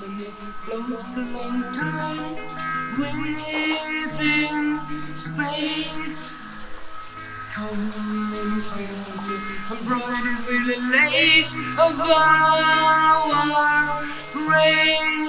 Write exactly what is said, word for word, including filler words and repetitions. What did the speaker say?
and it floats a long time within space. Come and feel it, embroidered with the lace of our race.